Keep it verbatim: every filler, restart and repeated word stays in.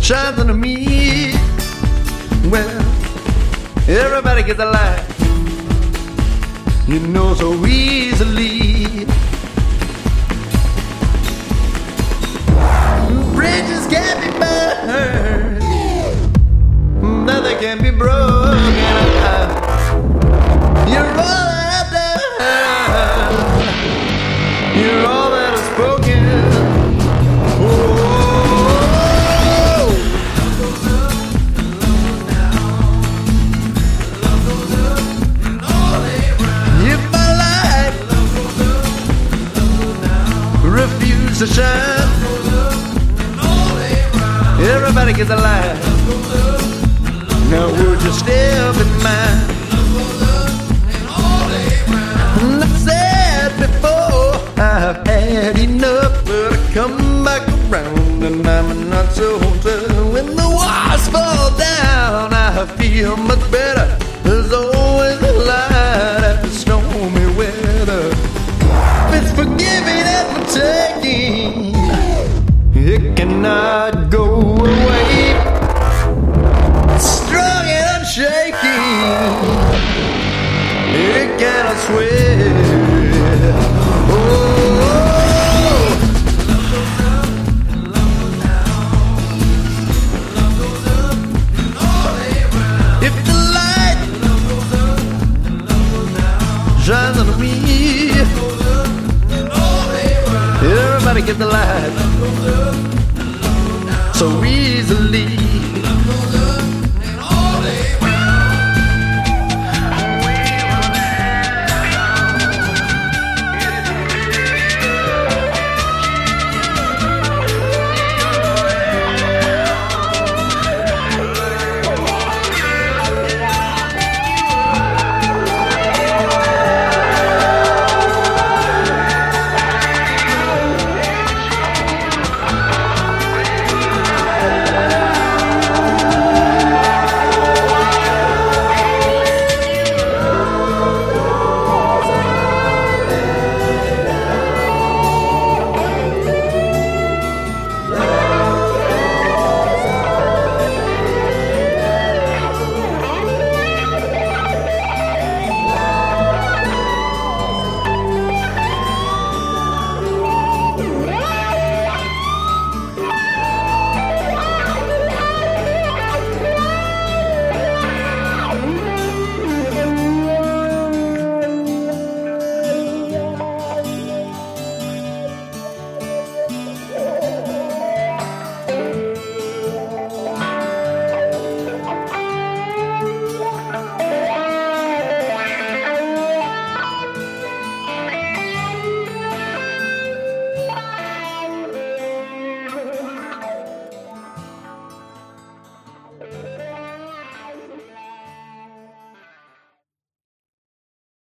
shines on me. Well, everybody gets a light, you know, so easily. Bridges can't be burned, nothing can be broken. You're all that I've done, you're all that I've spoken. Oh, love goes up and love goes down. Love goes up and all they round. If my life love goes up and love goes down, refuse to shine. Everybody gets a light. Now would you step in mine? And I've said before, I've had enough, but I come back around and I'm not so tough. When the walls fall down, I feel much better. There's always a light after stormy weather. It's forgiving and for taking, it cannot go away. Strong and unshaking, it cannot sway. Oh, love goes up and love goes down. Love goes up and all they round. If the light love goes up and love goes down, shines on me. Love goes up and all they round. Everybody get the light. Love goes up so easily.